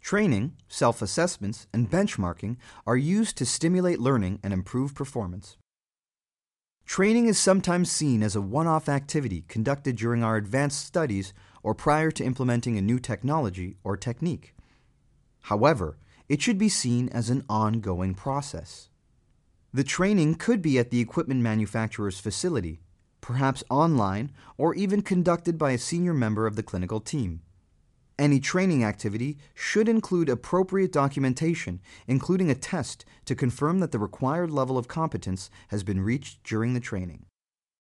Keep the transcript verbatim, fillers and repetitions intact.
Training, self-assessments, and benchmarking are used to stimulate learning and improve performance. Training is sometimes seen as a one-off activity conducted during our advanced studies or prior to implementing a new technology or technique. However, it should be seen as an ongoing process. The training could be at the equipment manufacturer's facility, perhaps online, or even conducted by a senior member of the clinical team. Any training activity should include appropriate documentation, including a test to confirm that the required level of competence has been reached during the training.